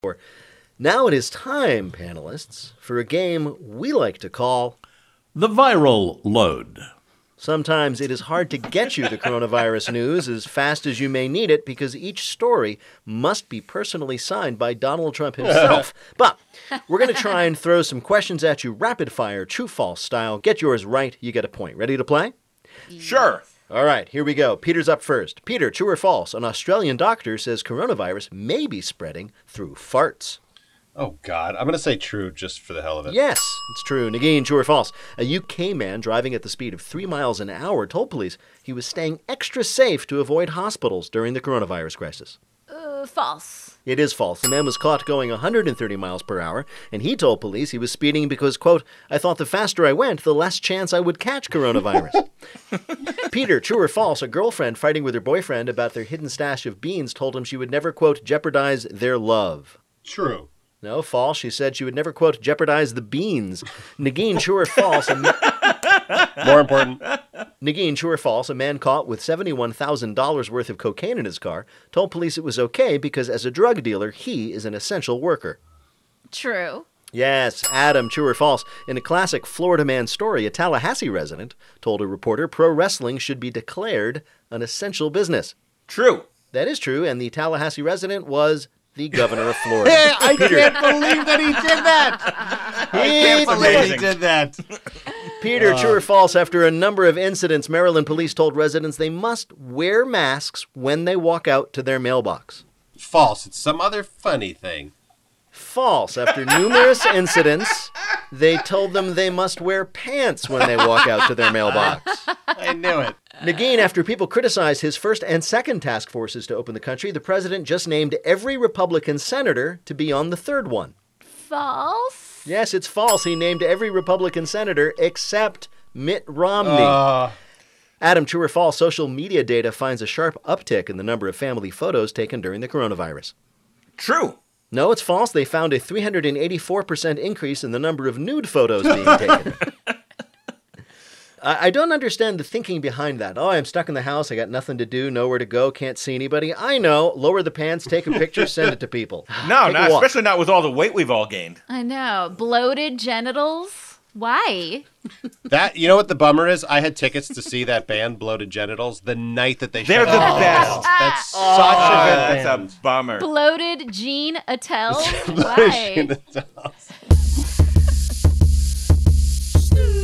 Now it is time, panelists, for a game we like to call The Viral Load. Sometimes it is hard to get you the coronavirus news as fast as you may need it because each story must be personally signed by Donald Trump himself. But we're going to try and throw some questions at you rapid fire, true-false style. Get yours right, you get a point. Ready to play? Sure. All right, here we go. Peter's up first. Peter, true or false? An Australian doctor says coronavirus may be spreading through farts. Oh, God. I'm going to say true just for the hell of it. Yes, it's true. Nagin, true or false? A UK man driving at the speed of 3 miles an hour told police he was staying extra safe to avoid hospitals during the coronavirus crisis. False. It is false. The man was caught going 130 miles per hour, and he told police he was speeding because, quote, I thought the faster I went, the less chance I would catch coronavirus. Peter, true or false? A girlfriend fighting with her boyfriend about their hidden stash of beans told him she would never, quote, jeopardize their love. True. No, false. She said she would never, quote, jeopardize the beans. Nagin, true or false? More important. Nagin, true or false? A man caught with $71,000 worth of cocaine in his car told police it was okay because as a drug dealer, he is an essential worker. True. Yes, Adam, true or false? In a classic Florida man story, a Tallahassee resident told a reporter pro wrestling should be declared an essential business. True. That is true, and the Tallahassee resident was the governor of Florida. I can't believe that he did that. He did that. Peter, true or false? After a number of incidents, Maryland police told residents they must wear masks when they walk out to their mailbox. False. It's some other funny thing. False. After numerous incidents, they told them they must wear pants when they walk out to their mailbox. I knew it. Nagin, after people criticized his first and second task forces to open the country, the president just named every Republican senator to be on the third one. False. Yes, it's false. He named every Republican senator except Mitt Romney. Adam, true or false? Social media data finds a sharp uptick in the number of family photos taken during the coronavirus. True. No, it's false. They found a 384% increase in the number of nude photos being taken. I don't understand the thinking behind that. Oh, I'm stuck in the house. I got nothing to do, nowhere to go, can't see anybody. I know. Lower the pants, take a picture, send it to people. No, Take a not walk. especially not with all the weight we've all gained. I know. Bloated genitals? Why? That, you know what the bummer is? I had tickets to see that band, Bloated Genitals, the night that they They're shut the down. best. That's such a good That's band. a bummer. Bloated Gene Attell? Bloated Why? Genitals.